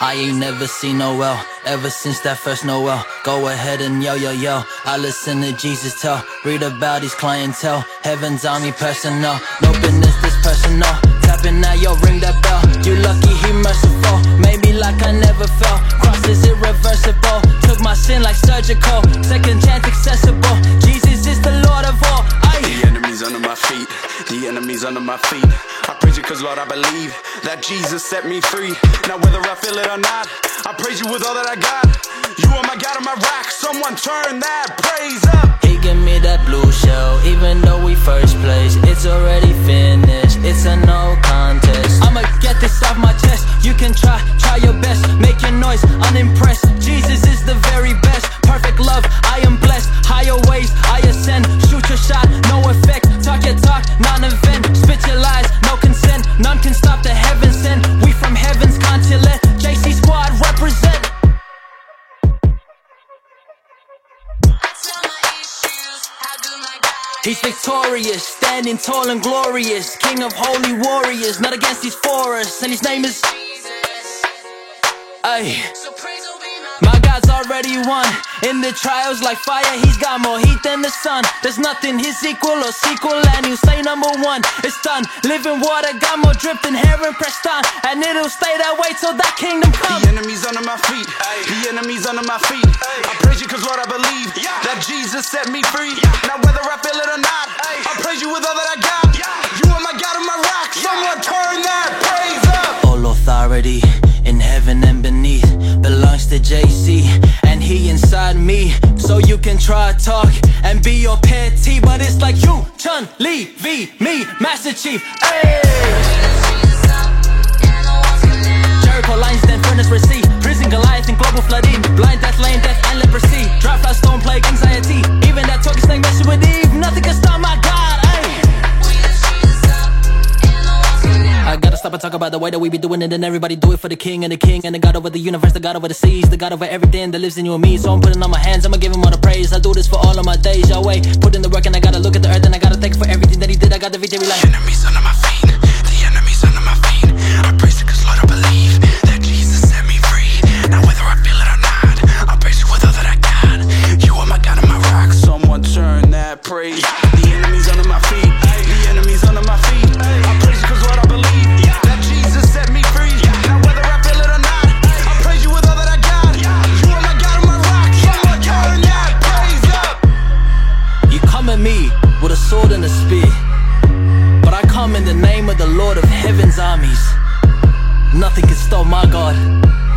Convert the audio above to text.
I ain't never seen Noel, ever since that first Noel. Go ahead and yell, yell, yell. I listen to Jesus tell, read about his clientele. Heaven's army personnel, no business this personal. Tapping now, yo, ring that bell. You lucky he merciful, made me like I never fell. Cross is irreversible, took my sin like surgical. Second chance accessible, Jesus is the Lord of all. The enemy's under my feet, the enemy's under my feet. I praise you cause Lord I believe that Jesus set me free. Now whether I feel it or not, I praise you with all that I got. You are my God and my rock, someone turn that praise up. He give me that blue shell, even though we first place. It's already finished, it's a no contest. I'ma get this off my chest, you can try your best. Make your noise, unimpressed, Jesus is the very best. Perfect love, I am blessed, higher ways, I ascend. Shoot your shot, no effect, talk your talk, non-event. Spit your lies, no consent, none can stop the heaven sent. We from heaven's continent, JC Squad represent. He's victorious, standing tall and glorious, King of holy warriors, not against these for us, and his name is Jesus. Ay. My God's already won. In the trials like fire, he's got more heat than the sun. There's nothing his equal or sequel, and you say number one. It's done. Living water got more drip than heroin pressed on, and it'll stay that way till that kingdom comes. The enemy's under my feet, the enemy's under my feet. I praise you cause Lord I believe that Jesus set me free. Now whether I feel it or not, I praise you with all that I got. You are my God and my rock, someone turn that praise up. All authority in heaven and beneath belongs to JC, and he inside me. So you can try talk and be your petty, but it's like you, Chun, Li, V, me, Master Chief. Hey! Jericho lines, then furnace receipt. Prison Goliath and global flooding. Blind death, lame death, and leprosy. Dry fly, stone plague, anxiety. Even that talking snake messing with Eve. Nothing can stop my God. I gotta stop and talk about the way that we be doing it, and everybody do it for the king and the God over the universe, the God over the seas, the God over everything that lives in you and me. So I'm putting on my hands, I'ma give him all the praise. I do this for all of my days, Yahweh. Put in the work and I gotta look at the earth and I gotta thank for everything that he did. I got the victory like. The enemy's under my feet, the enemy's under my feet. I praise you cause Lord I believe that Jesus set me free. Now whether I feel it or not, I praise you with all that I got. You are my God and my rock, someone turn that praise. The enemy's under my feet, the enemy's under my feet. I praise you cause Lord I believe that Jesus set me free. Now whether I feel it or not, I praise you with all that I got. You are my God and my rock, someone turn that praise up. You come at me with a sword and a spear, but I come in the name of the Lord of heaven's armies. Nothing can stop my God.